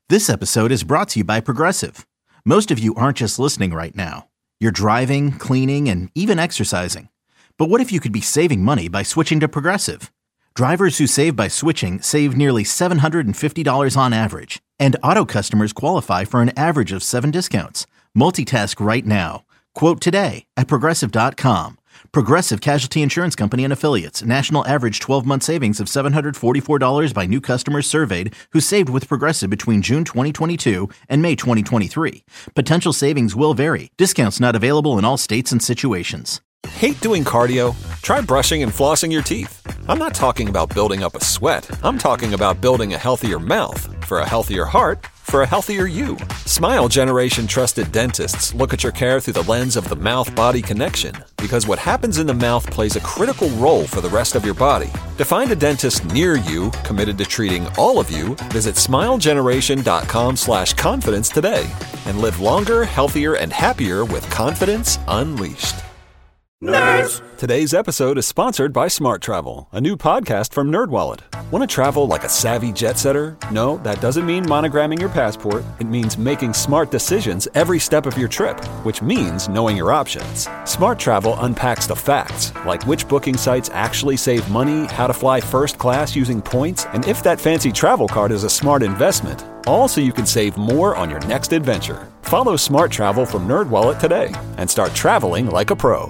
This episode is brought to you by Progressive. Most of you aren't just listening right now. You're driving, cleaning, and even exercising. But what if you could be saving money by switching to Progressive? Drivers who save by switching save nearly $750 on average. And auto customers qualify for an average of 7 discounts. Multitask right now. Quote today at Progressive.com. Progressive Casualty Insurance Company and Affiliates. National average 12-month savings of $744 by new customers surveyed who saved with Progressive between June 2022 and May 2023. Potential savings will vary. Discounts not available in all states and situations. Hate doing cardio? Try brushing and flossing your teeth. I'm not talking about building up a sweat. I'm talking about building a healthier mouth. For a healthier heart, for a healthier you. Smile Generation trusted dentists look at your care through the lens of the mouth-body connection, because what happens in the mouth plays a critical role for the rest of your body. To find a dentist near you committed to treating all of you, visit smilegeneration.com/confidence today and live longer, healthier, and happier with confidence unleashed. Nerds! Today's episode is sponsored by Smart Travel, a new podcast from NerdWallet. Want to travel like a savvy jet setter? No, that doesn't mean monogramming your passport. It means making smart decisions every step of your trip, which means knowing your options. Smart Travel unpacks the facts, like which booking sites actually save money, how to fly first class using points, and if that fancy travel card is a smart investment. All so you can save more on your next adventure. Follow Smart Travel from NerdWallet today and start traveling like a pro.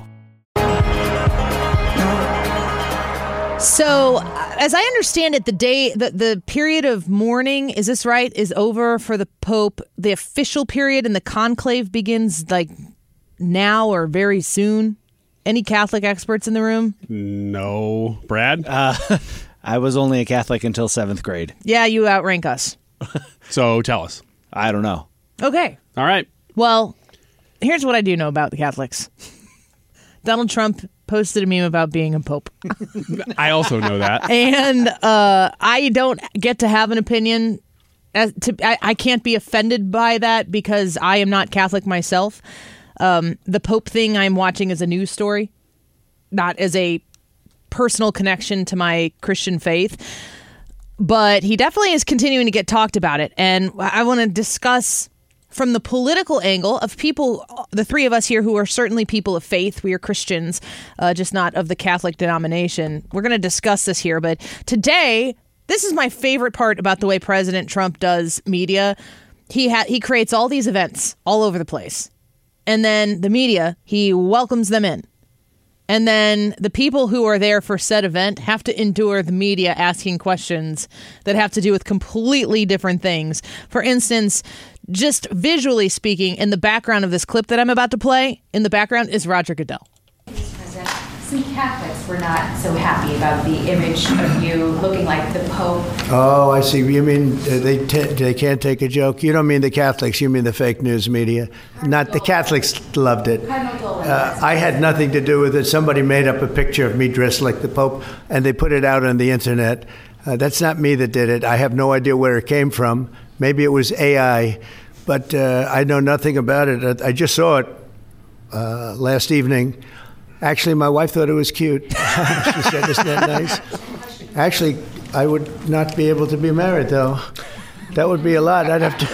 So, as I understand it, the period of mourning, is this right, is over for the Pope. The official period and the conclave begins like now or very soon. Any Catholic experts in the room? No. Brad? I was only a Catholic until 7th grade. Yeah, you outrank us. So tell us. I don't know. Okay. All right. Well, here's what I do know about the Catholics. Donald Trump posted a meme about being a pope. I also know that. And I don't get to have an opinion. I can't be offended by that because I am not Catholic myself. The Pope thing I'm watching as a news story, not as a personal connection to my Christian faith. But he definitely is continuing to get talked about it. And I want to discuss from the political angle of people, the three of us here who are certainly people of faith. We are Christians, just not of the Catholic denomination. We're going to discuss this here. But today, this is my favorite part about the way President Trump does media. He creates all these events all over the place. And then the media, he welcomes them in. And then the people who are there for said event have to endure the media asking questions that have to do with completely different things. For instance, just visually speaking, in the background of this clip that I'm about to play, in the background is Roger Goodell. Some Catholics were not so happy about the image of you looking like the Pope. Oh, I see. You mean they can't take a joke? You don't mean the Catholics. You mean the fake news media. Not the Catholics loved it. I had nothing to do with it. Somebody made up a picture of me dressed like the Pope, and they put it out on the Internet. That's not me that did it. I have no idea where it came from. Maybe it was AI, but I know nothing about it. I just saw it last evening. Actually, my wife thought it was cute. She said, "Isn't that nice?" Actually, I would not be able to be married, though. That would be a lot. I'd have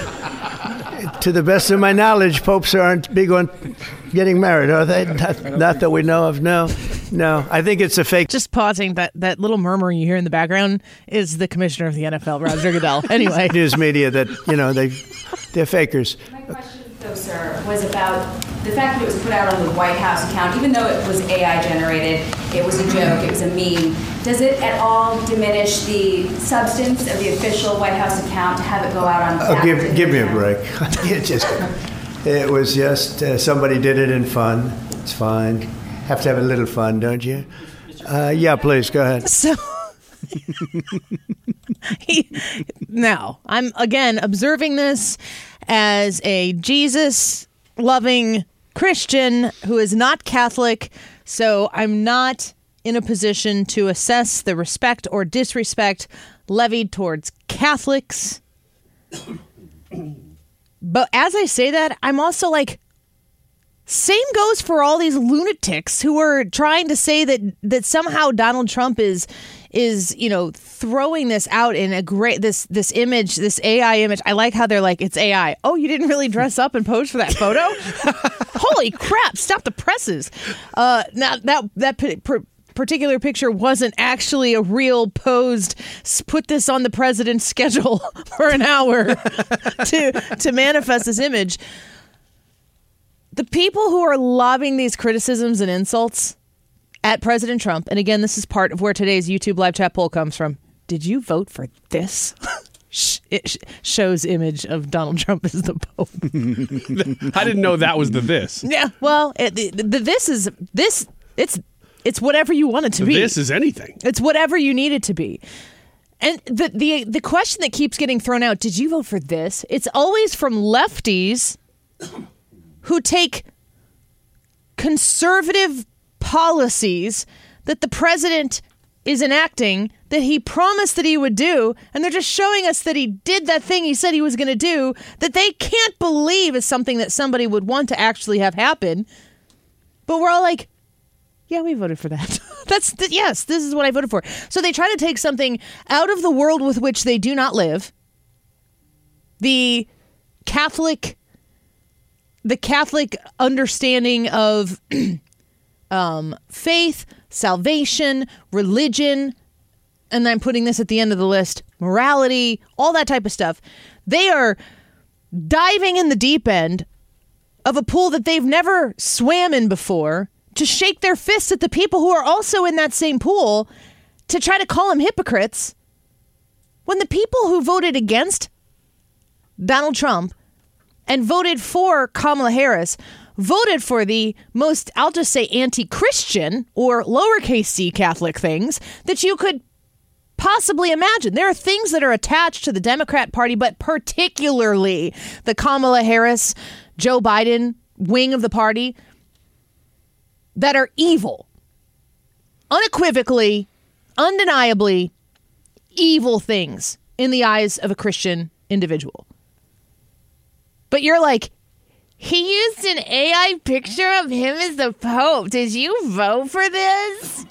to the best of my knowledge, popes aren't big on getting married, are they? Not that we know of, no. No, I think it's a fake. Just pausing, that little murmur you hear in the background is the commissioner of the NFL, Roger Goodell. Anyway. News media that, they're fakers. My question, though, sir, was about the fact that it was put out on the White House account. Even though it was AI generated, it was a joke, it was a meme. Does it at all diminish the substance of the official White House account to have it go out on the give me a break. It was just somebody did it in fun. It's fine. Have to have a little fun, don't you? Yeah, please, go ahead. So, now, I'm, again, observing this as a Jesus-loving Christian who is not Catholic, so I'm not in a position to assess the respect or disrespect levied towards Catholics. But as I say that, I'm also like, same goes for all these lunatics who are trying to say that somehow Donald Trump is is, throwing this out in a great this image, this AI image. I like how they're like, it's AI. Oh, you didn't really dress up and pose for that photo? Holy crap! Stop the presses. Now that particular picture wasn't actually a real posed, put this on the president's schedule for an hour to manifest this image. The people who are lobbing these criticisms and insults at President Trump, and again, this is part of where today's YouTube live chat poll comes from. Did you vote for this? It shows image of Donald Trump as the Pope. I didn't know that was the this. Yeah, well, this is this. It's whatever you want it to be. This is anything. It's whatever you need it to be. And the question that keeps getting thrown out, did you vote for this? It's always from lefties who take conservative policies that the president is enacting that he promised that he would do, and they're just showing us that he did that thing he said he was going to do that they can't believe is something that somebody would want to actually have happen. But we're all like, yeah, we voted for that. Yes, this is what I voted for. So they try to take something out of the world with which they do not live. The Catholic understanding of faith, salvation, religion, and I'm putting this at the end of the list, morality, all that type of stuff. They are diving in the deep end of a pool that they've never swam in before to shake their fists at the people who are also in that same pool to try to call them hypocrites, when the people who voted against Donald Trump and voted for Kamala Harris voted for the most, I'll just say, anti-Christian or lowercase c Catholic things that you could possibly imagine. There are things that are attached to the Democrat Party, but particularly the Kamala Harris, Joe Biden wing of the party, that are evil. Unequivocally, undeniably evil things in the eyes of a Christian individual. But you're like, he used an AI picture of him as the Pope. Did you vote for this?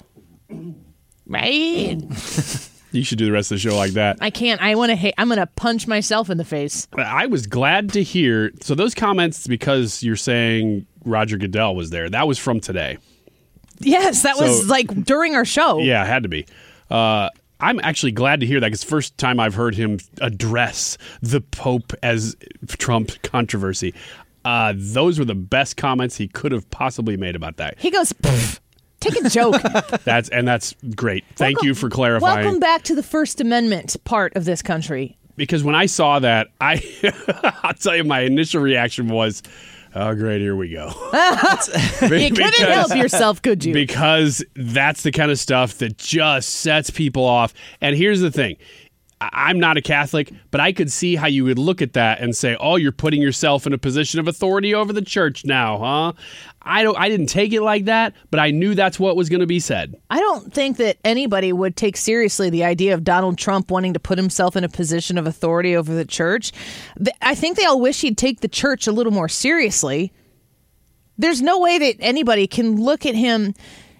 Right? You should do the rest of the show like that. I can't. I'm going to punch myself in the face. I was glad to hear. So those comments, because you're saying Roger Goodell was there, that was from today. Yes, that was like during our show. Yeah, it had to be. I'm actually glad to hear that, because it's the first time I've heard him address the Pope as Trump controversy. Those were the best comments he could have possibly made about that. He goes, take a joke. That's great. Thank you for clarifying. Welcome back to the First Amendment part of this country. Because when I saw that, I'll tell you, my initial reaction was, oh, great, here we go. You couldn't help yourself, could you? Because that's the kind of stuff that just sets people off. And here's the thing. I'm not a Catholic, but I could see how you would look at that and say, oh, you're putting yourself in a position of authority over the church now, huh? I didn't take it like that, but I knew that's what was going to be said. I don't think that anybody would take seriously the idea of Donald Trump wanting to put himself in a position of authority over the church. I think they all wish he'd take the church a little more seriously. There's no way that anybody can look at him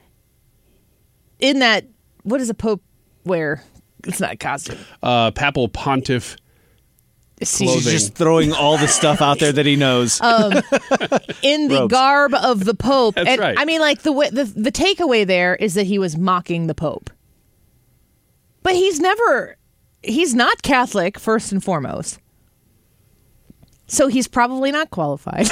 in that, what does a pope wear? It's not a costume. Papal pontiff clothing. He's just throwing all the stuff out there that he knows. In the garb of the Pope. That's right. I mean, like, the takeaway there is that he was mocking the Pope. But he's not Catholic, first and foremost. So he's probably not qualified.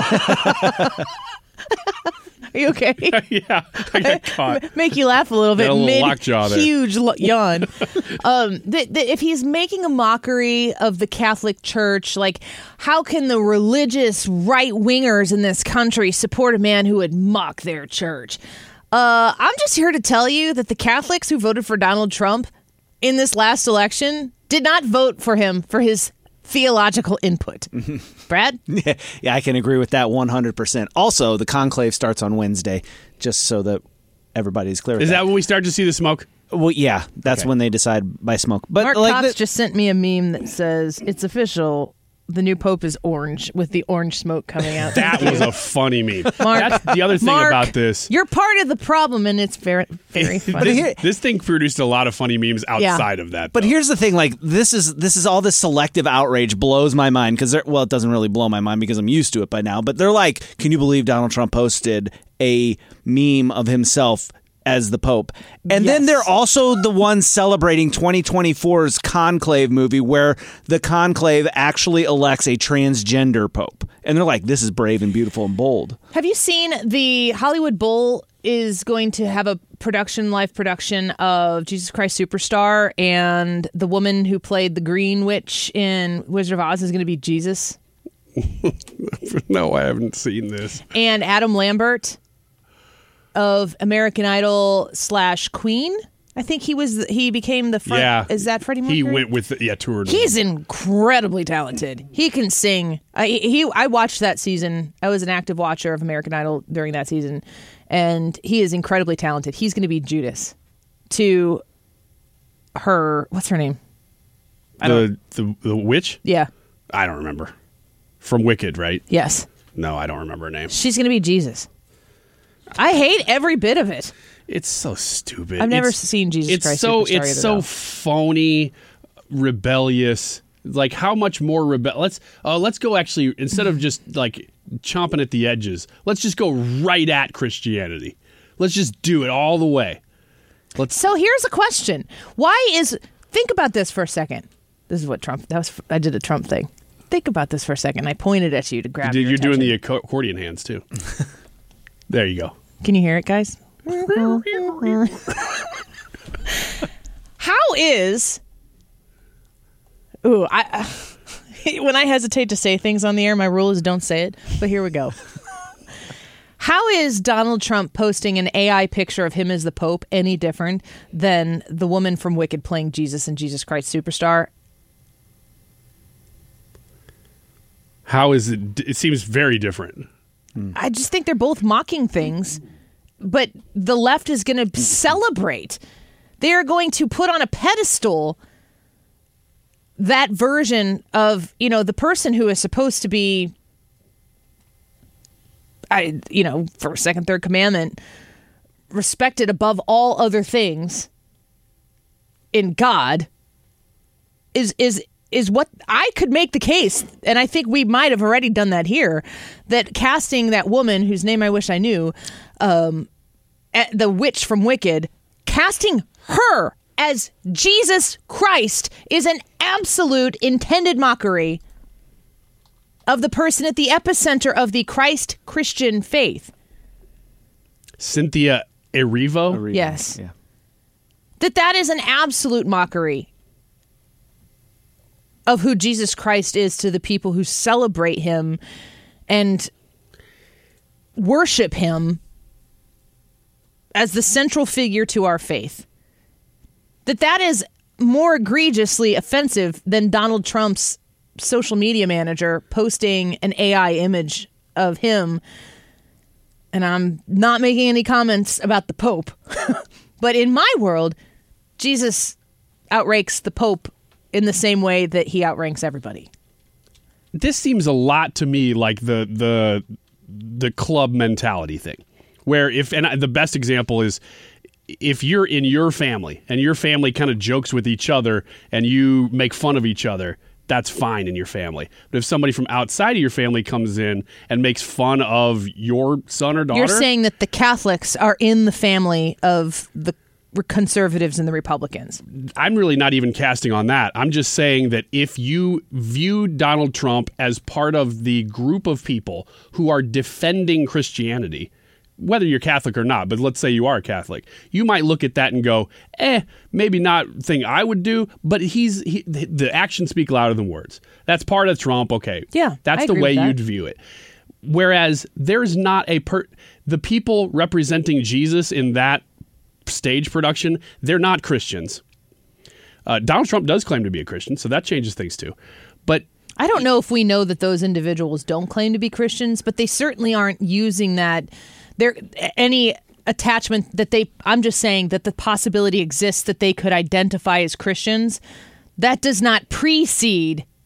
Are you okay? Yeah, I got caught. Make you laugh a little bit. Got a little lockjaw there. Huge yawn. If he's making a mockery of the Catholic Church, like, how can the religious right-wingers in this country support a man who would mock their church? I'm just here to tell you that the Catholics who voted for Donald Trump in this last election did not vote for him for his theological input. Brad? Yeah, I can agree with that 100%. Also, the conclave starts on Wednesday, just so that everybody's clear with Is that when we start to see the smoke? Well, yeah, that's when they decide by smoke. But Mark like Cox just sent me a meme that says, it's official. the new pope is orange with the orange smoke coming out. That was a funny meme. Mark, That's the other thing Mark, about this. You're part of the problem, and it's very, very funny. This thing produced a lot of funny memes outside of that. But though. here's the thing: like this is all this selective outrage blows my mind because it doesn't really blow my mind because I'm used to it by now. But they're like, can you believe Donald Trump posted a meme of himself as the Pope? And then they're also the ones celebrating 2024's Conclave movie where the Conclave actually elects a transgender Pope. And they're like, this is brave and beautiful and bold. Have you seen the Hollywood Bowl is going to have a live production of Jesus Christ Superstar, and the woman who played the Green Witch in Wizard of Oz is going to be Jesus? No, I haven't seen this. And Adam Lambert of American Idol / Queen. I think he became the front. Yeah. Is that Freddie Mercury? He went with toured. He's incredibly talented. He can sing. I watched that season. I was an active watcher of American Idol during that season, and he is incredibly talented. He's going to be Judas to her. What's her name? The witch? Yeah. I don't remember. From Wicked, right? Yes. No, I don't remember her name. She's going to be Jesus. I hate every bit of it. It's so stupid. I've never seen Jesus Christ Superstar either, It's so though. phony, rebellious. Like, how much more Let's go actually, instead of just like chomping at the edges, let's just go right at Christianity. Let's just do it all the way. So here's a question. Think about this for a second. This is what I did a Trump thing. Think about this for a second. I pointed at you to grab your You're attention. doing the accordion hands, too. There you go. Can you hear it, guys? How is... Ooh, when I hesitate to say things on the air, my rule is don't say it. But here we go. How is Donald Trump posting an AI picture of him as the Pope any different than the woman from Wicked playing Jesus in Jesus Christ Superstar? How is it? It seems very different. I just think they're both mocking things, but the left is going to celebrate. They are going to put on a pedestal that version of, the person who is supposed to be, first, second, third commandment, respected above all other things in God, is what I could make the case, and I think we might have already done that here, that casting that woman, whose name I wish I knew, the witch from Wicked, casting her as Jesus Christ is an absolute intended mockery of the person at the epicenter of the Christ Christian faith. Cynthia Erivo? Yes. Yeah. That is an absolute mockery of who Jesus Christ is to the people who celebrate him and worship him as the central figure to our faith. That is more egregiously offensive than Donald Trump's social media manager posting an AI image of him. And I'm not making any comments about the Pope. But in my world, Jesus outranks the Pope in the same way that he outranks everybody. This seems a lot to me like the club mentality thing, where the best example is if you're in your family and your family kind of jokes with each other and you make fun of each other, that's fine in your family. But if somebody from outside of your family comes in and makes fun of your son or daughter... You're saying that the Catholics are in the family of the conservatives and the Republicans. I'm really not even casting on that. I'm just saying that if you view Donald Trump as part of the group of people who are defending Christianity, whether you're Catholic or not, but let's say you are Catholic, you might look at that and go, maybe not thing I would do, but the actions speak louder than words. That's part of Trump. Okay. Yeah, That's I the agree way with that. you'd view it. Whereas there's not the people representing Jesus in that stage production, they're not Christians. Donald Trump does claim to be a Christian, so that changes things too. But I don't know if we know that those individuals don't claim to be Christians, but they certainly aren't using that. Any attachment that I'm just saying that the possibility exists that they could identify as Christians, that does not precede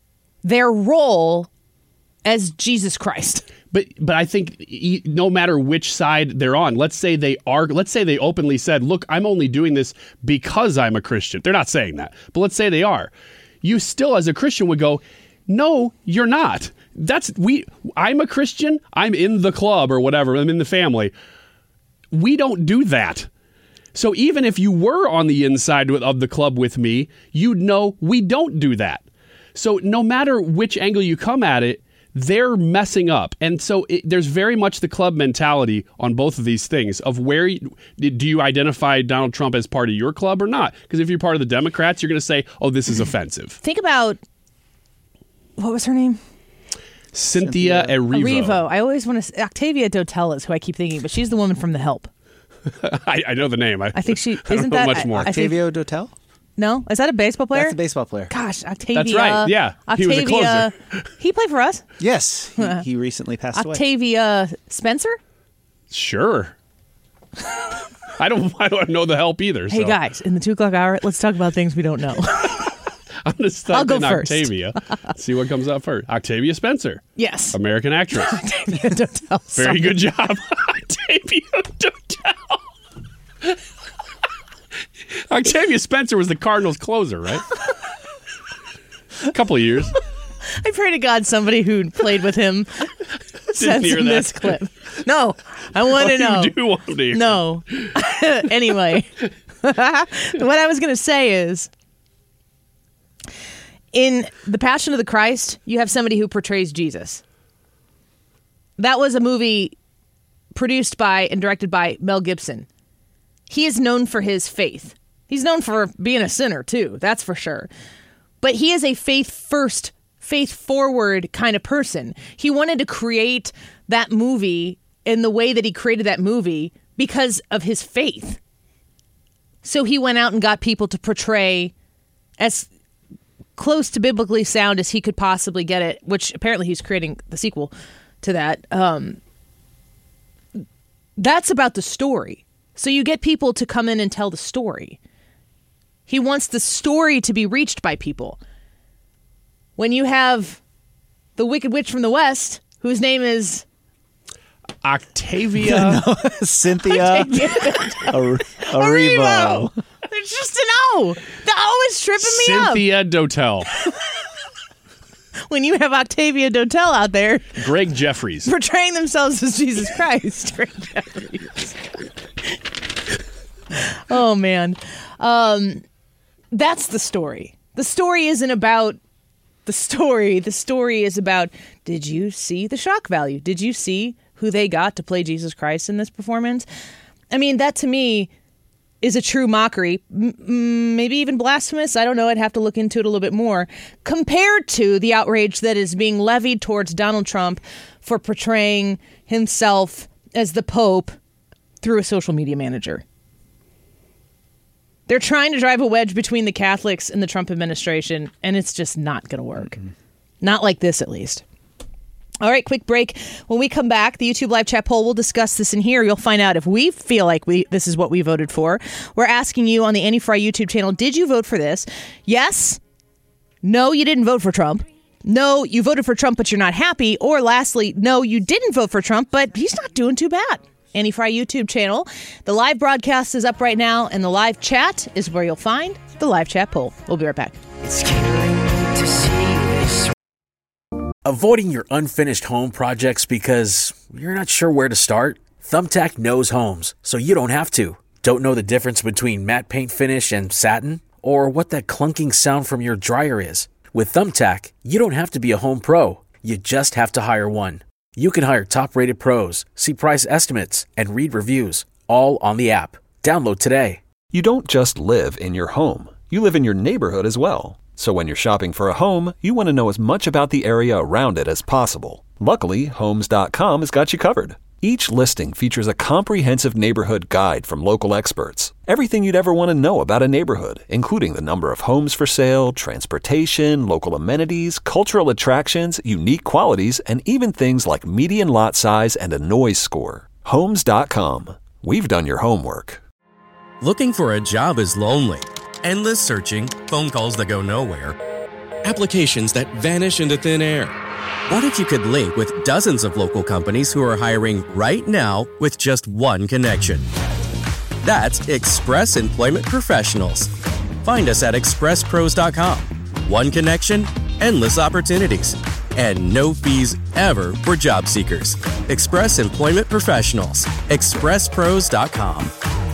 their role as Jesus Christ. But I think no matter which side they're on, let's say they openly said, look, I'm only doing this because I'm a Christian. They're not saying that, but let's say they are. You still, as a Christian, would go, no, you're not. I'm a Christian. I'm in the club or whatever. I'm in the family. We don't do that. So even if you were on the inside of the club with me, you'd know we don't do that. So no matter which angle you come at it, they're messing up. And so there's very much the club mentality on both of these things of where do you identify Donald Trump as part of your club or not? Because if you're part of the Democrats, you're going to say, oh, this is offensive. Think about, what was her name? Cynthia Erivo. I always want to, Octavia Dotel is who I keep thinking, but she's the woman from The Help. I know the name. I think she, I don't know much more. Octavia Dotel? No? Is that a baseball player? That's a baseball player. Gosh, Octavia. That's right. Yeah. Octavia, he was a closer. He played for us? Yes. He recently passed away. Octavia Spencer? Sure. I don't know The Help either. Hey, guys, in the 2 o'clock hour, let's talk about things we don't know. I'm going to start in first. Octavia. See what comes up first. Octavia Spencer. Yes. American actress. Octavia Dotel. Very good job. Octavia Dotel. Octavia Spencer was the Cardinals closer, right? A couple of years. I pray to God somebody who played with him sends him this clip. No, I want to know. You do want to hear. No. Anyway, what I was going to say is, in The Passion of the Christ, you have somebody who portrays Jesus. That was a movie produced by and directed by Mel Gibson. He is known for his faith. He's known for being a sinner, too. That's for sure. But he is a faith-first, faith-forward kind of person. He wanted to create that movie in the way that he created that movie because of his faith. So he went out and got people to portray as close to biblically sound as he could possibly get it, which apparently he's creating the sequel to that. That's about the story. So you get people to come in and tell the story. He wants the story to be reached by people. When you have the Wicked Witch from the West, whose name is Octavia Cynthia Erivo. It's just an O. The O is tripping me up. Cynthia Dotel. When you have Octavia Dotel out there. Greg Jeffries. Portraying themselves as Jesus Christ. Greg Jeffries. Oh, man. That's the story. The story isn't about the story. The story is about, did you see the shock value? Did you see who they got to play Jesus Christ in this performance? I mean, that to me is a true mockery, maybe even blasphemous. I don't know. I'd have to look into it a little bit more, compared to the outrage that is being levied towards Donald Trump for portraying himself as the Pope through a social media manager. They're trying to drive a wedge between the Catholics and the Trump administration, and it's just not going to work. Mm-hmm. Not like this, at least. All right, quick break. When we come back, the YouTube live chat poll, we'll discuss this in here. You'll find out if we feel like this is what we voted for. We're asking you on the Annie Frey YouTube channel, did you vote for this? Yes. No, you didn't vote for Trump. No, you voted for Trump, but you're not happy. Or lastly, no, you didn't vote for Trump, but he's not doing too bad. Annie Frey YouTube channel. The live broadcast is up right now, and the live chat is where you'll find the live chat poll. We'll be right back. It's killing to see this. Avoiding your unfinished home projects because you're not sure where to start? Thumbtack knows homes, so you don't have to. Don't know the difference between matte paint finish and satin? Or what that clunking sound from your dryer is? With Thumbtack, you don't have to be a home pro. You just have to hire one. You can hire top-rated pros, see price estimates, and read reviews, all on the app. Download today. You don't just live in your home. You live in your neighborhood as well. So when you're shopping for a home, you want to know as much about the area around it as possible. Luckily, Homes.com has got you covered. Each listing features a comprehensive neighborhood guide from local experts. Everything you'd ever want to know about a neighborhood, including the number of homes for sale, transportation, local amenities, cultural attractions, unique qualities, and even things like median lot size and a noise score. Homes.com. We've done your homework. Looking for a job is lonely. Endless searching, phone calls that go nowhere. applications that vanish into thin air? What if you could link with dozens of local companies who are hiring right now with just one connection? That's Express Employment Professionals. Find us at expresspros.com. One connection, endless opportunities, and no fees ever for job seekers. Express Employment Professionals. expresspros.com.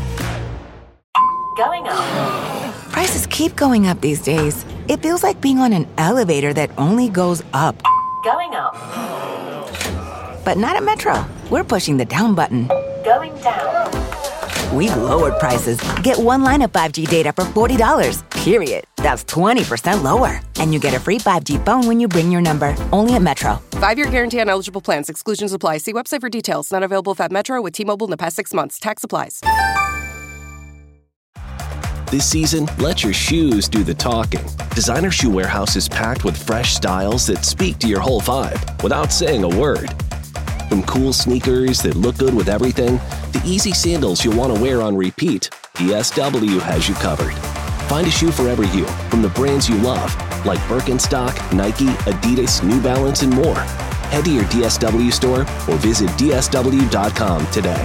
Going up. Prices keep going up these days. It feels like being on an elevator that only goes up. Going up. But not at Metro. We're pushing the down button. Going down. We've lowered prices. Get one line of 5G data for $40, period. That's 20% lower. And you get a free 5G phone when you bring your number. Only at Metro. 5-year guarantee on eligible plans. Exclusions apply. See website for details. Not available at Metro with T-Mobile in the past 6 months. Tax applies. This season, let your shoes do the talking. Designer Shoe Warehouse is packed with fresh styles that speak to your whole vibe without saying a word. From cool sneakers that look good with everything, to easy sandals you'll want to wear on repeat, DSW has you covered. Find a shoe for every you from the brands you love, like Birkenstock, Nike, Adidas, New Balance, and more. Head to your DSW store or visit DSW.com today.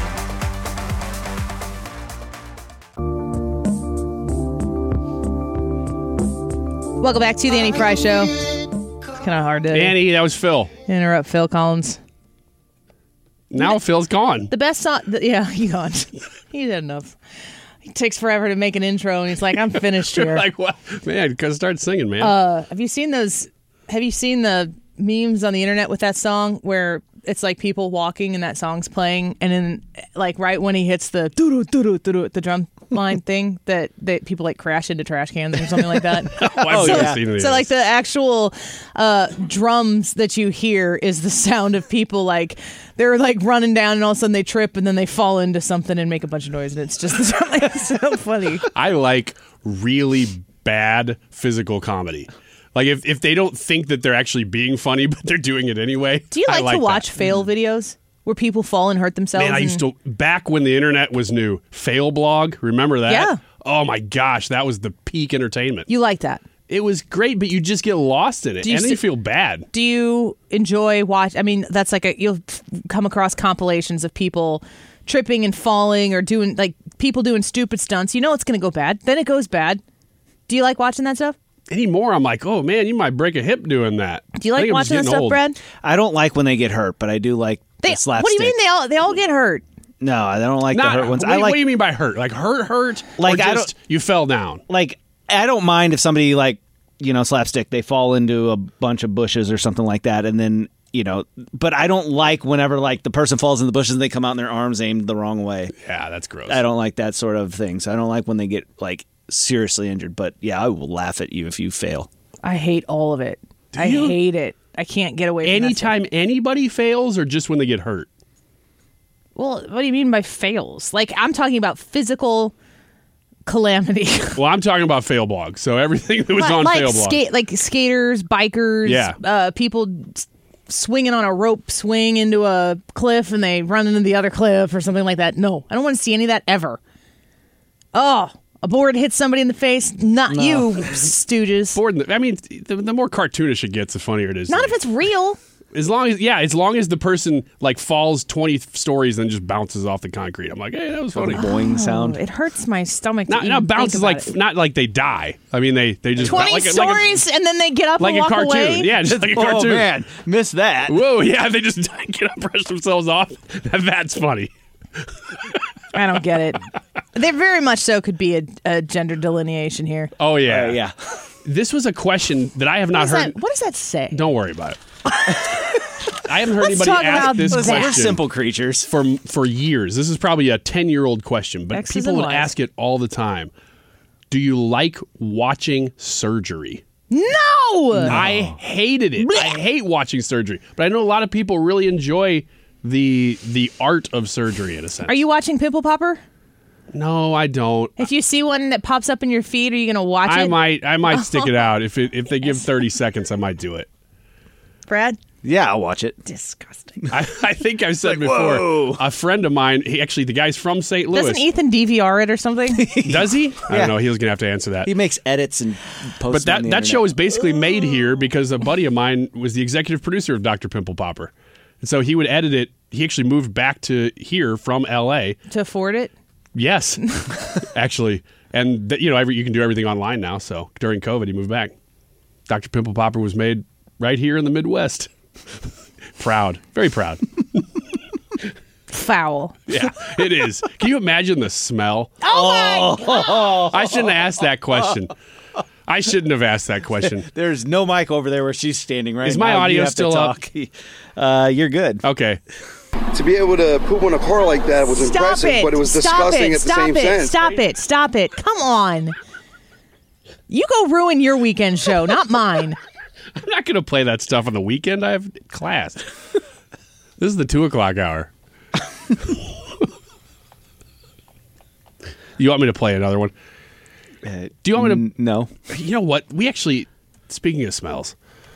Welcome back to the Annie Fry Show. It's kind of hard to Annie, that was Phil. interrupt Phil Collins. Now Phil's gone. The best song, yeah, he's gone. He's had enough. He takes forever to make an intro, and he's like, "I'm finished here." Like what, man? Cause start singing, man. Have you seen those? Have you seen the memes on the internet with that song where it's like people walking and that song's playing, and then like right when he hits the the drum line thing, that people like crash into trash cans or something like that. So like the actual drums that you hear is the sound of people like they're like running down, and all of a sudden they trip, and then they fall into something and make a bunch of noise, and it's just it's so funny. I like really bad physical comedy. Like if they don't think that they're actually being funny, but they're doing it anyway. Do you like to watch fail videos where people fall and hurt themselves? Man, I used to, back when the internet was new, Fail Blog. Remember that? Yeah. Oh my gosh, that was the peak entertainment. You like that? It was great, but you just get lost in it, and then you feel bad. Do you enjoy watch? I mean, that's like you'll come across compilations of people tripping and falling or doing like people doing stupid stunts. You know it's going to go bad. Then it goes bad. Do you like watching that stuff? Anymore, I'm like, oh man, you might break a hip doing that. Do you like watching that stuff, Brad? I don't like when they get hurt, but I do like the slapstick. What do you mean they all get hurt? No, I don't like the hurt ones. What do you mean by hurt? Like hurt? Like or just you fell down? Like I don't mind if somebody like slapstick, they fall into a bunch of bushes or something like that, and then but I don't like whenever like the person falls in the bushes and they come out and their arms aimed the wrong way. Yeah, that's gross. I don't like that sort of thing. So I don't like when they get like seriously injured, but yeah, I will laugh at you if you fail. I hate all of it. I hate it. I can't get away from anytime anybody fails or just when they get hurt? Well, what do you mean by fails? Like I'm talking about physical calamity. Well, I'm talking about Fail Blog. So everything that was on Fail Blog. Like skaters, bikers, people swinging on a rope swing into a cliff and they run into the other cliff or something like that. No, I don't want to see any of that ever. Oh, a board hits somebody in the face. Not you, stooges. I mean, the more cartoonish it gets, the funnier it is. Not if it's real. As long as the person like falls 20 stories and then just bounces off the concrete. I'm like, hey, that was funny. Boing sound. It hurts my stomach. Not bounces like not like they die. I mean, they just 20 stories and then they get up and walk away. Like a cartoon. Yeah, just like a cartoon. Oh man, missed that. Whoa, yeah, they just get up, brush themselves off. That's funny. I don't get it. There very much so could be a gender delineation here. Oh, yeah. Yeah. This was a question that I have not heard. What does that say? Don't worry about it. I haven't heard anybody ask this question. We're simple creatures. For years. This is probably a 10-year-old question, but people would ask it all the time. Do you like watching surgery? No! I hated it. I hate watching surgery. But I know a lot of people really enjoy the art of surgery in a sense. Are you watching Pimple Popper? No, I don't. If you see one that pops up in your feed, are you going to watch it? I might stick it out. If they give 30 seconds, I might do it. Brad? Yeah, I'll watch it. Disgusting. I think I've said before, whoa. a friend of mine, the guy's from St. Louis. Doesn't Ethan DVR it or something? Does he? I don't know. He was going to have to answer that. He makes edits and posts But on the that internet. show is basically made here because a buddy of mine was the executive producer of Dr. Pimple Popper. And so he would edit it. He actually moved back to here from L.A. To afford it? Yes, actually. And, you can do everything online now. So during COVID, he moved back. Dr. Pimple Popper was made right here in the Midwest. Proud. Very proud. Foul. Yeah, it is. Can you imagine the smell? Oh my God. I shouldn't have asked that question. There's no mic over there where she's standing right now. Is my audio still up? You're good. Okay. To be able to poop on a car like that was impressive, but it was disgusting at the same sense. Stop it. Come on. You go ruin your weekend show, not mine. I'm not going to play that stuff on the weekend. I have class. This is the 2:00 hour. You want me to play another one? Do you want me to? No. You know what? We actually, speaking of smells,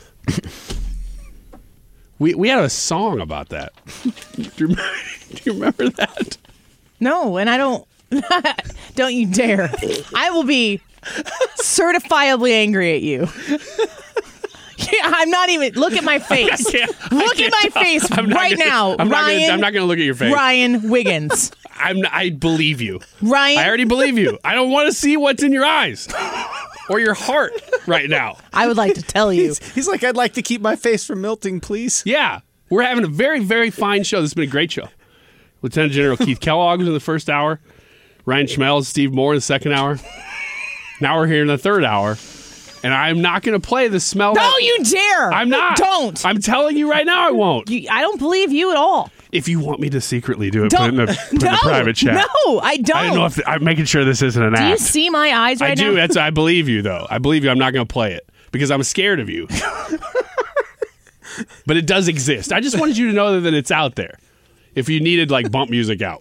we had a song about that. Do you remember that? No, and I don't. Don't you dare. I will be certifiably angry at you. Yeah, I'm not even. Look at my face. Look at my face right now. I'm not going to look at your face. Ryan Wiggins. I believe you. Ryan. I already believe you. I don't want to see what's in your eyes or your heart right now. I would like to tell you. He's like, I'd like to keep my face from melting, please. Yeah. We're having a very, very fine show. This has been a great show. Lieutenant General Keith Kellogg was in the first hour. Ryan Schmelz, Steve Moore in the second hour. Now we're here in the third hour. And I'm not going to play the smell. No, you dare. I'm not. Don't. I'm telling you right now I won't. I don't believe you at all. If you want me to secretly do it, put it in the private chat. No, I don't. I don't know if I'm making sure this isn't an act. Do you see my eyes right now? I do. I believe you, though. I believe you. I'm not going to play it because I'm scared of you. But it does exist. I just wanted you to know that it's out there. If you needed like bump music out.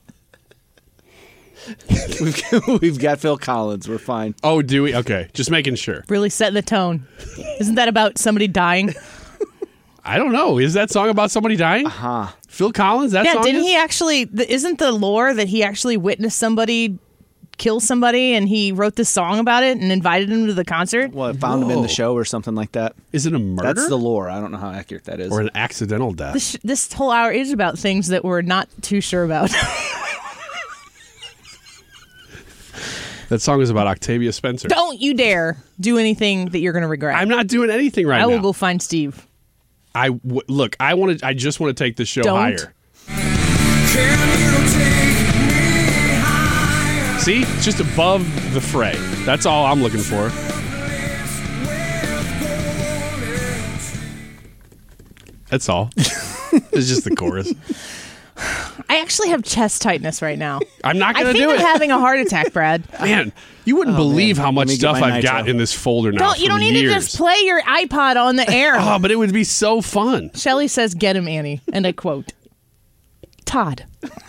We've got Phil Collins. We're fine. Oh, do we? Okay. Just making sure. Really setting the tone. Isn't that about somebody dying? I don't know. Is that song about somebody dying? Uh-huh. Phil Collins? That song didn't he actually... Isn't the lore that he actually witnessed somebody kill somebody and he wrote this song about it and invited him to the concert? Well, it found him in the show or something like that. Is it a murder? That's the lore. I don't know how accurate that is. Or an accidental death. This whole hour is about things that we're not too sure about. That song is about Octavia Spencer. Don't you dare do anything that you're going to regret. I'm not doing anything right now. I will go find Steve. Look, I just want to take the show higher. See? It's just above the fray. That's all I'm looking for. That's all. It's just the chorus. I actually have chest tightness right now. I'm not going to do it. I think I'm having a heart attack, Brad. Man, you wouldn't believe how much stuff I've nitro. got in this folder now. You don't need to just play your iPod on the air. Oh, but it would be so fun. Shelley says, "Get him, Annie," and I quote, "Todd."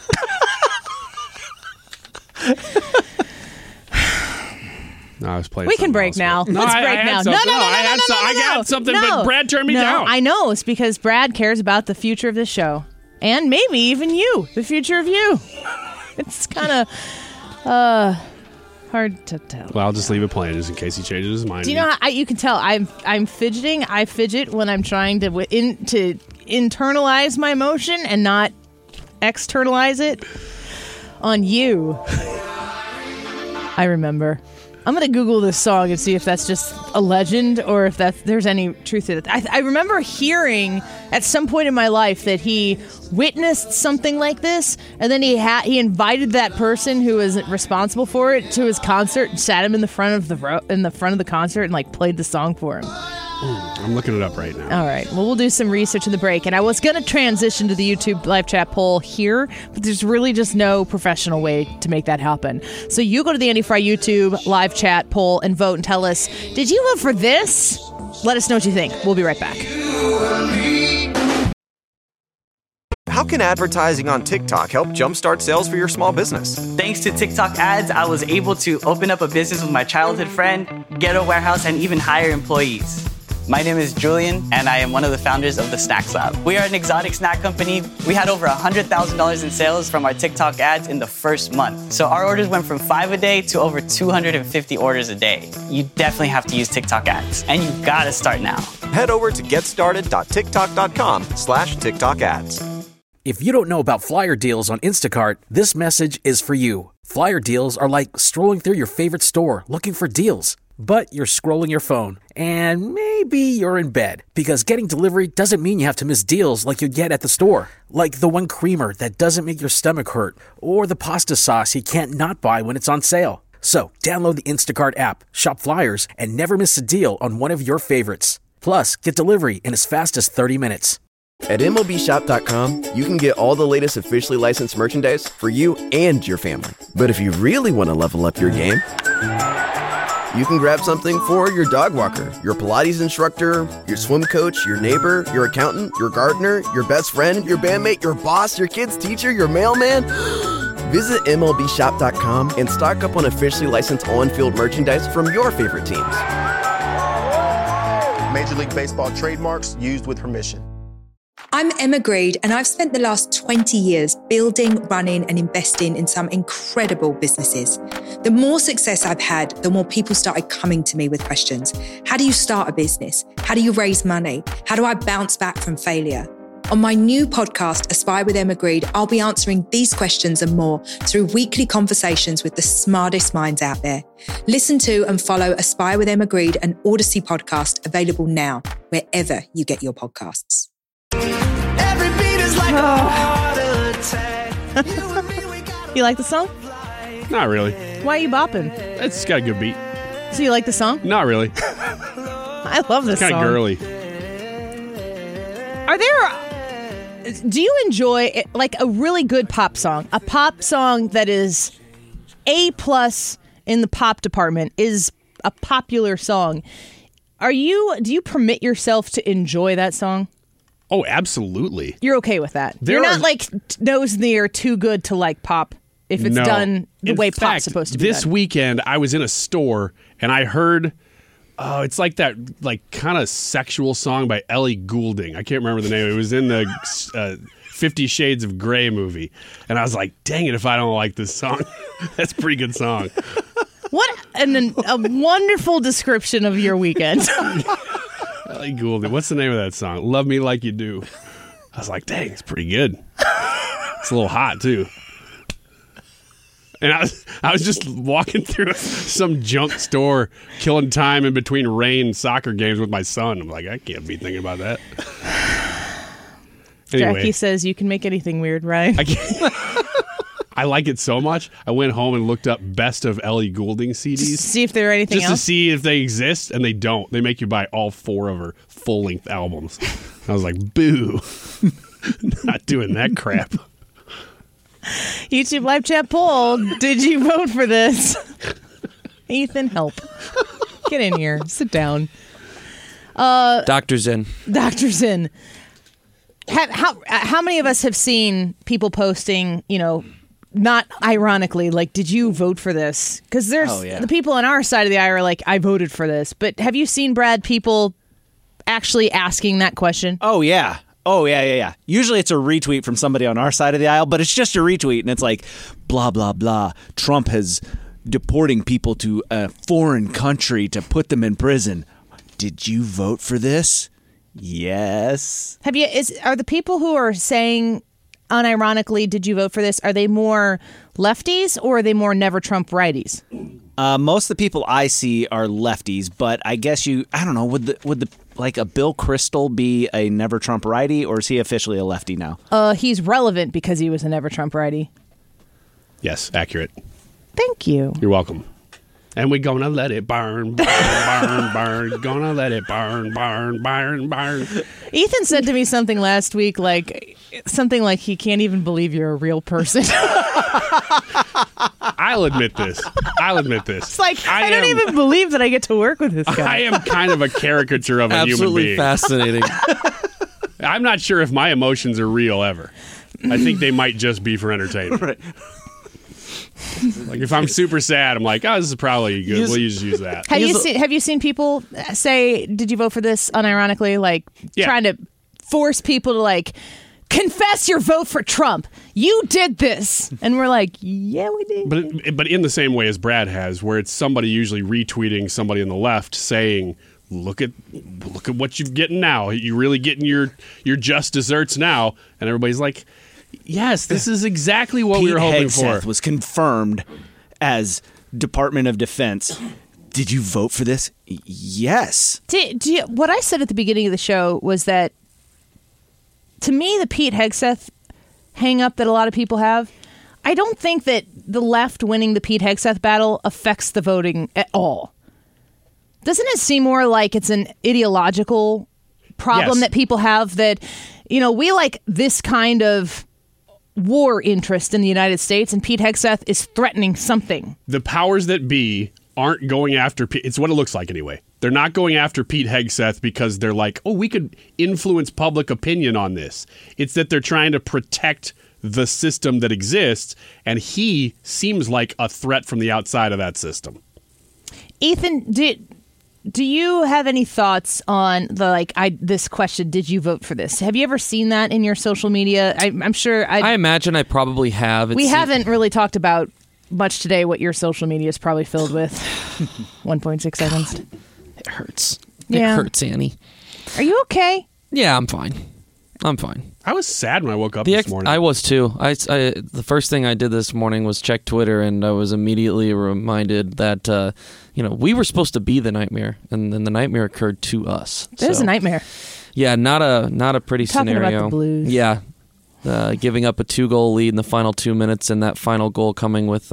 No, I was playing. We can break now. No, Let's break now. No, I got something, but Brad turned me down. I know. It's because Brad cares about the future of this show. And maybe even you, the future of you. It's kind of hard to tell. Well, I'll just leave it playing just in case he changes his mind. Do you know how you can tell? I'm fidgeting. I fidget when I'm trying to internalize my emotion and not externalize it on you. I remember. I'm going to Google this song and see if that's just a legend or if there's any truth to it. I remember hearing at some point in my life that he witnessed something like this, and then he invited that person who was responsible for it to his concert and sat him in the front of the concert and like played the song for him. I'm looking it up right now. All right. Well, we'll do some research in the break. And I was going to transition to the YouTube live chat poll here, but there's really just no professional way to make that happen. So you go to the Andy Fry YouTube live chat poll and vote and tell us, did you vote for this? Let us know what you think. We'll be right back. How can advertising on TikTok help jumpstart sales for your small business? Thanks to TikTok ads, I was able to open up a business with my childhood friend, get a warehouse, and even hire employees. My name is Julian, and I am one of the founders of the Snacks Lab. We are an exotic snack company. We had over $100,000 in sales from our TikTok ads in the first month. So our orders went from 5 a day to over 250 orders a day. You definitely have to use TikTok ads, and you gotta start now. Head over to getstarted.tiktok.com/TikTok ads. If you don't know about flyer deals on Instacart, this message is for you. Flyer deals are like strolling through your favorite store looking for deals. But you're scrolling your phone, and maybe you're in bed, because getting delivery doesn't mean you have to miss deals like you get at the store. Like the one creamer that doesn't make your stomach hurt, or the pasta sauce you can't not buy when it's on sale. So download the Instacart app, shop flyers, and never miss a deal on one of your favorites. Plus, get delivery in as fast as 30 minutes. At MLBshop.com, you can get all the latest officially licensed merchandise for you and your family. But if you really want to level up your game, you can grab something for your dog walker, your Pilates instructor, your swim coach, your neighbor, your accountant, your gardener, your best friend, your bandmate, your boss, your kid's teacher, your mailman. Visit MLBshop.com and stock up on officially licensed on-field merchandise from your favorite teams. Major League Baseball trademarks used with permission. I'm Emma Greed, and I've spent the last 20 years building, running, and investing in some incredible businesses. The more success I've had, the more people started coming to me with questions. How do you start a business? How do you raise money? How do I bounce back from failure? On my new podcast, Aspire with Emma Greed, I'll be answering these questions and more through weekly conversations with the smartest minds out there. Listen to and follow Aspire with Emma Greed, an Odyssey podcast, available now, wherever you get your podcasts. Every beat is like a heart attack. You like the song? Not really. Why are you bopping? It's got a good beat. So you like the song? Not really. I love this song. Kind of girly. Do you enjoy it, like a really good pop song? A pop song that is A+ in the pop department, is a popular song. Do you permit yourself to enjoy that song? Oh, absolutely. You're okay with that. You're not like nose near too good to like pop if it's done the way pop's supposed to be this done. weekend, I was in a store and I heard, it's like that like kind of sexual song by Ellie Goulding. I can't remember the name. It was in the 50 Shades of Grey movie. And I was like, dang it if I don't like this song. That's a pretty good song. What a wonderful description of your weekend. Ellie Goulding. What's the name of that song? Love Me Like You Do. I was like, dang, it's pretty good. It's a little hot, too. And I was just walking through some junk store, killing time in between rain soccer games with my son. I'm like, I can't be thinking about that. Anyway, Jackie says you can make anything weird, right? I like it so much. I went home and looked up best of Ellie Goulding CDs. Just to see if there are anything else? else? To see if they exist, and they don't. They make you buy all 4 of her full-length albums. I was like, boo. Not doing that crap. YouTube live chat poll. Did you vote for this? Ethan, help. Get in here. Sit down. Dr. Zen. Dr. Zen. How many of us have seen people posting, not ironically, like, did you vote for this? Because there's the people on our side of the aisle are like, I voted for this. But have you seen, Brad, people actually asking that question? Oh, yeah. Usually it's a retweet from somebody on our side of the aisle, but it's just a retweet, and it's like, blah, blah, blah. Trump has deporting people to a foreign country to put them in prison. Did you vote for this? Yes. Are the people who are saying unironically, did you vote for this? Are they more lefties or are they more never Trump righties? Most of the people I see are lefties, but I guess I don't know, would the like a Bill Kristol be a never Trump righty, or is he officially a lefty now? He's relevant because he was a never Trump righty. Yes, accurate. Thank you. You're welcome. And we're gonna let it burn, burn, burn, burn. Gonna let it burn, burn, burn, burn. Ethan said to me something last week, something like he can't even believe you're a real person. I'll admit this. It's like, I don't even believe that I get to work with this guy. I am kind of a caricature of a human being. Absolutely fascinating. I'm not sure if my emotions are real ever. I think they might just be for entertainment. Right. Like if I'm super sad, I'm like, oh, this is probably good. We'll just use that. Have you seen people say, "Did you vote for this?" unironically, like trying to force people to like confess your vote for Trump? You did this, and we're like, yeah, we did. But in the same way as Brad has, where it's somebody usually retweeting somebody on the left saying, Look at what you're getting now. You're really getting your just desserts now, and everybody's like, yes, this is exactly what we were hoping Hegseth for. Was confirmed as Department of Defense. Did you vote for this? Yes. What I said at the beginning of the show was that, to me, the Pete Hegseth hang-up that a lot of people have, I don't think that the left winning the Pete Hegseth battle affects the voting at all. Doesn't it seem more like it's an ideological problem that people have, that, we like this kind of war interest in the United States, and Pete Hegseth is threatening something? The powers that be aren't going after Pete. It's what it looks like anyway. They're not going after Pete Hegseth because they're like, oh, we could influence public opinion on this. It's that they're trying to protect the system that exists, and he seems like a threat from the outside of that system. Ethan, do you have any thoughts on this question? Did you vote for this? Have you ever seen that in your social media? I'm sure. I imagine I probably have. We haven't really talked about much today what your social media is probably filled with. 1.6 seconds. It hurts. Yeah. It hurts, Annie. Are you okay? Yeah, I'm fine. I was sad when I woke up this morning. I was too. The first thing I did this morning was check Twitter, and I was immediately reminded that we were supposed to be the nightmare, and then the nightmare occurred to us. It is a nightmare. Yeah, not a pretty scenario. Talking about the Blues. Yeah, giving up a 2-goal lead in the final 2 minutes, and that final goal coming with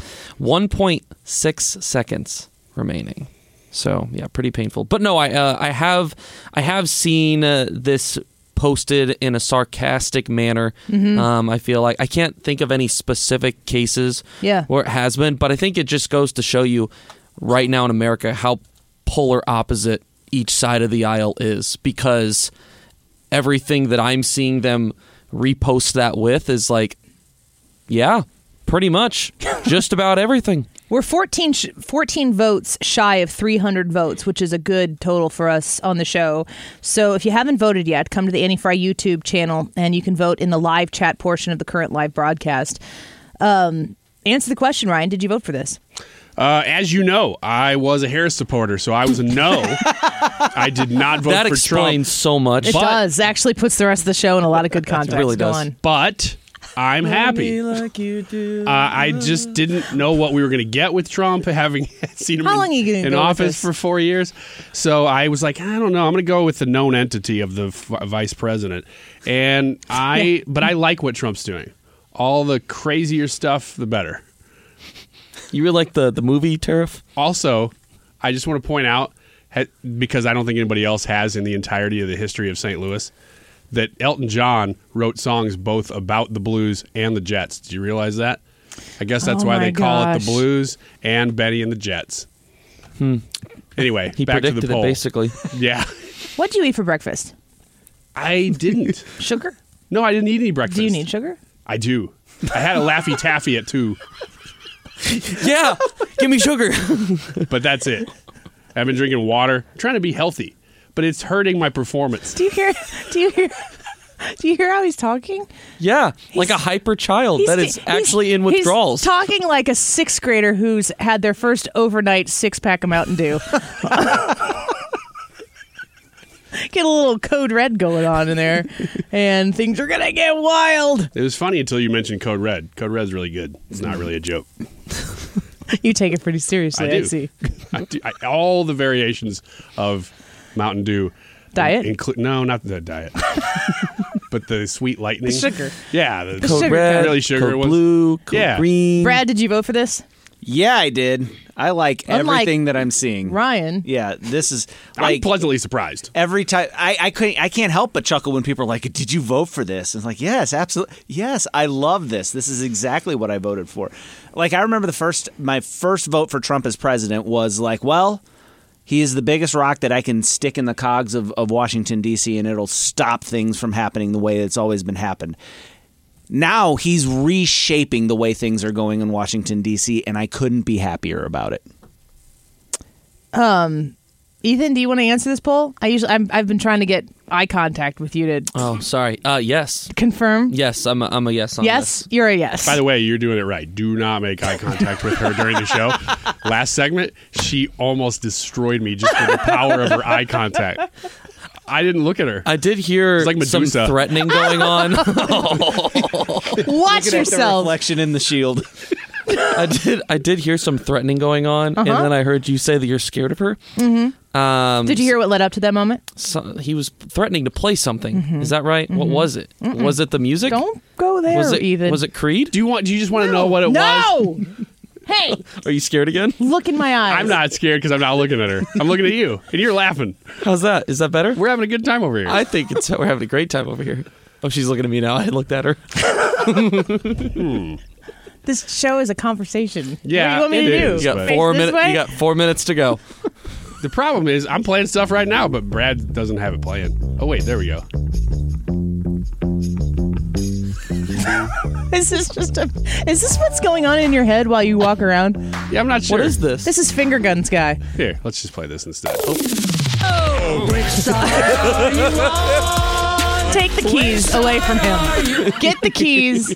1.6 seconds remaining. So yeah, pretty painful. But no, I have seen this posted in a sarcastic manner. Mm-hmm. I feel like I can't think of any specific cases where it has been, but I think it just goes to show you right now in America how polar opposite each side of the aisle is, because everything that I'm seeing them repost that with is like, yeah, pretty much just about everything. We're 14 votes shy of 300 votes, which is a good total for us on the show. So if you haven't voted yet, come to the Annie Fry YouTube channel, and you can vote in the live chat portion of the current live broadcast. Answer the question, Ryan. Did you vote for this? As you know, I was a Harris supporter, so I was a no. I did not vote for Trump. That explains so much. It does. Actually puts the rest of the show in a lot of good context. It really does. Go on. But I'm happy. Like you do. I just didn't know what we were going to get with Trump, having seen him in office for 4 years. So I was like, I don't know. I'm going to go with the known entity of the vice president. But I like what Trump's doing. All the crazier stuff, the better. You really like the movie tariff? Also, I just want to point out, because I don't think anybody else has in the entirety of the history of St. Louis, that Elton John wrote songs both about the Blues and the Jets. Did you realize that? I guess that's why they call it the Blues and Benny and the Jets. Anyway, he back to the predicted poll. It basically. Yeah. What did you eat for breakfast? I didn't. Sugar? No, I didn't eat any breakfast. Do you need sugar? I do. I had a Laffy Taffy at 2. Yeah, give me sugar. But that's it. I've been drinking water. I'm trying to be healthy, but it's hurting my performance. Do you hear how he's talking? Yeah, like a hyper child that is actually in withdrawals. He's talking like a 6th grader who's had their first overnight 6-pack of Mountain Dew. Get a little Code Red going on in there, and things are going to get wild. It was funny until you mentioned Code Red. Code Red's really good. It's not really a joke. You take it pretty seriously, I see. I do. All the variations of Mountain Dew. Diet? No, not the diet. But the Sweet Lightning. The sugar. Yeah. The Code sugar Red, really sugar. Code Blue, Code Green. Brad, did you vote for this? Yeah, I did. I like everything that I'm seeing. Ryan. Yeah, this is I'm pleasantly surprised. Every time I can't help but chuckle when people are like, "Did you vote for this?" And it's like, "Yes, absolutely. Yes, I love this. This is exactly what I voted for." Like I remember my first vote for Trump as president was like, well, he is the biggest rock that I can stick in the cogs of Washington D.C. and it'll stop things from happening the way it's always been happened. Now he's reshaping the way things are going in Washington, D.C., and I couldn't be happier about it. Ethan, do you want to answer this poll? I've been trying to get eye contact with you to. Oh, sorry. Yes. Confirm. Yes, I'm a yes on yes, this. You're a yes. By the way, you're doing it right. Do not make eye contact with her during the show. Last segment, she almost destroyed me just for the power of her eye contact. I didn't look at her. I did hear like some threatening going on. Watch Look at yourself. the reflection in the shield. I did hear some threatening going on, and then I heard you say that you're scared of her. Mm-hmm. Did you hear what led up to that moment? So he was threatening to play something. Is that right? What was it? Was it the music? Don't go there, Was it Creed? Do you just want to know what it was? No! Hey! Are you scared again? Look in my eyes. I'm not scared because I'm not looking at her. I'm looking at you, and you're laughing. How's that? Is that better? We're having a good time over here. I think we're having a great time over here. Oh, she's looking at me now. I looked at her. This show is a conversation. Yeah, what do you want me to do? You got 4 minutes. You got 4 minutes to go. The problem is I'm playing stuff right now, but Brad doesn't have it playing. Oh wait, there we go. Is this what's going on in your head while you walk around? Yeah, I'm not sure. What is this? This is Finger Guns Guy. Here, let's just play this instead. Which side are you on? Take the keys away from him. Get the keys.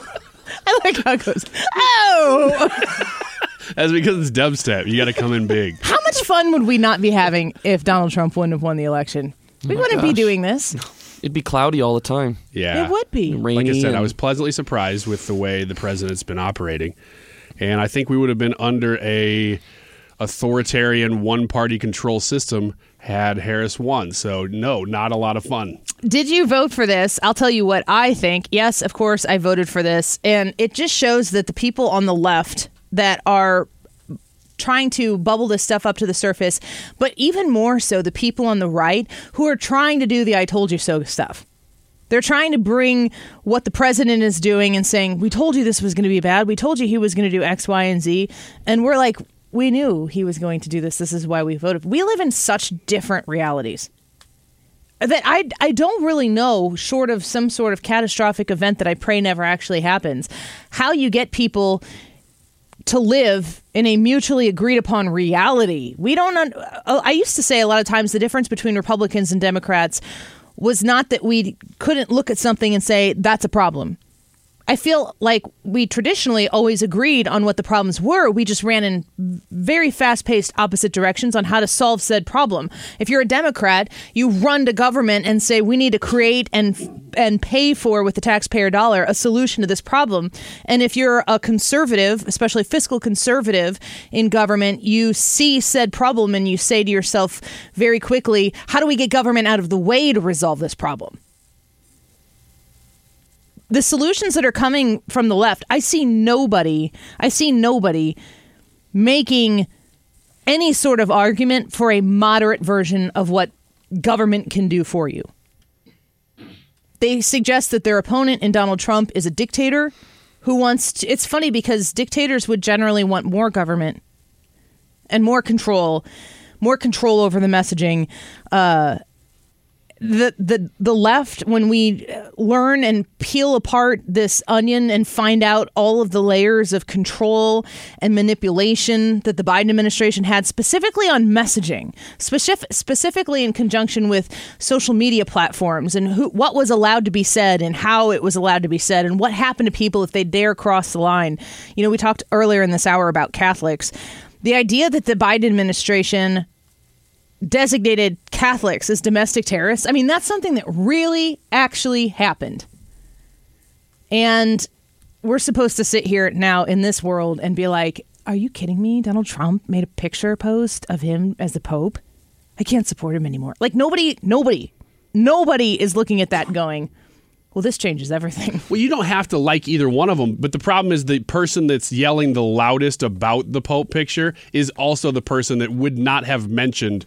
I like how it goes. Oh! That's because it's dubstep. You got to come in big. How much fun would we not be having if Donald Trump wouldn't have won the election? We wouldn't be doing this. It'd be cloudy all the time. Yeah. It would be. Rainy. Like I said, I was pleasantly surprised with the way the president's been operating. And I think we would have been under a authoritarian one-party control system had Harris won. So, no, not a lot of fun. Did you vote for this? I'll tell you what I think. Yes, of course, I voted for this. And it just shows that the people on the left that are trying to bubble this stuff up to the surface, but even more so the people on the right who are trying to do the I told you so stuff. They're trying to bring what the president is doing and saying, we told you this was going to be bad. We told you he was going to do X, Y, and Z. And we're like, we knew he was going to do this. This is why we voted. We live in such different realities that I don't really know, short of some sort of catastrophic event that I pray never actually happens, how you get people to live in a mutually agreed upon reality. We don't. I used to say a lot of times the difference between Republicans and Democrats was not that we couldn't look at something and say that's a problem. I feel like we traditionally always agreed on what the problems were. We just ran in very fast-paced opposite directions on how to solve said problem. If you're a Democrat, you run to government and say we need to create and pay for with the taxpayer dollar a solution to this problem. And if you're a conservative, especially fiscal conservative in government, you see said problem and you say to yourself very quickly, how do we get government out of the way to resolve this problem? The solutions that are coming from the left, I see nobody making any sort of argument for a moderate version of what government can do for you. They suggest that their opponent in Donald Trump is a dictator who wants to. It's funny because dictators would generally want more government and more control over the messaging. The left, when we learn and peel apart this onion and find out all of the layers of control and manipulation that the Biden administration had, specifically on messaging, specifically in conjunction with social media platforms and what was allowed to be said and how it was allowed to be said and what happened to people if they dare cross the line. You know, we talked earlier in this hour about Catholics. The idea that the Biden administration designated Catholics as domestic terrorists. I mean, that's something that really actually happened. And we're supposed to sit here now in this world and be like, are you kidding me? Donald Trump made a picture post of him as the Pope. I can't support him anymore. Like nobody is looking at that going, well, this changes everything. Well, you don't have to like either one of them, but the problem is the person that's yelling the loudest about the Pope picture is also the person that would not have mentioned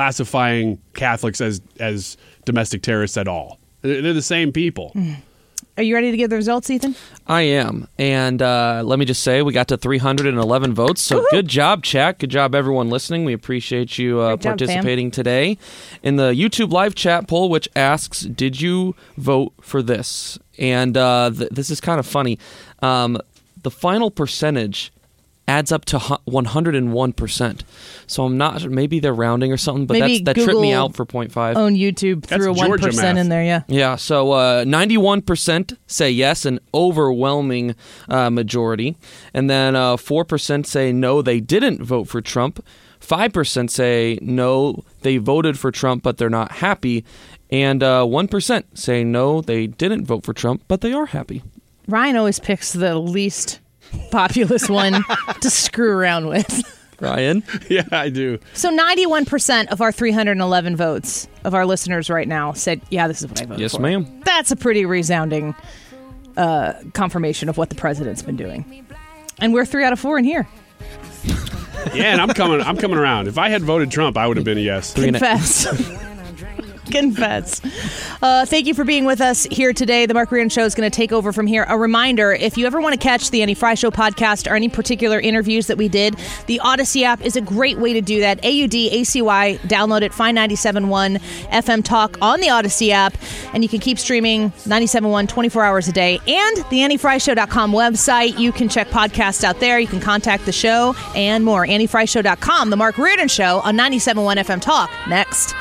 classifying Catholics as domestic terrorists at all. They're the same people. Are you ready to give the results, Ethan? I am. And let me just say, we got to 311 votes. So good job, chat. Good job, everyone listening. We appreciate you participating today. In the YouTube live chat poll, which asks, did you vote for this? And this is kind of funny. The final percentage adds up to 101%. So I'm not, maybe they're rounding or something, but that tripped me out for 0.5. On YouTube threw a 1% in there, yeah. Yeah, so 91% say yes, an overwhelming majority. And then 4% say no, they didn't vote for Trump. 5% say no, they voted for Trump, but they're not happy. And 1% say no, they didn't vote for Trump, but they are happy. Ryan always picks the least populous one to screw around with. Ryan? Yeah, I do. So 91% of our 311 votes of our listeners right now said, yeah, this is what I voted for. Yes, ma'am. That's a pretty resounding confirmation of what the president's been doing. And we're 3 out of 4 in here. Yeah, and I'm coming around. If I had voted Trump, I would have been a yes. Confess. Confess. Thank you for being with us here today. The Mark Reardon Show is going to take over from here. A reminder, if you ever want to catch the Annie Fry Show podcast or any particular interviews that we did, the Odyssey app is a great way to do that. AUDACY. Download it. Find 97.1 FM Talk on the Odyssey app, and you can keep streaming 97.1 24 hours a day. And the AnnieFryShow.com website. You can check podcasts out there. You can contact the show and more. AnnieFryShow.com. The Mark Reardon Show on 97.1 FM Talk. Next.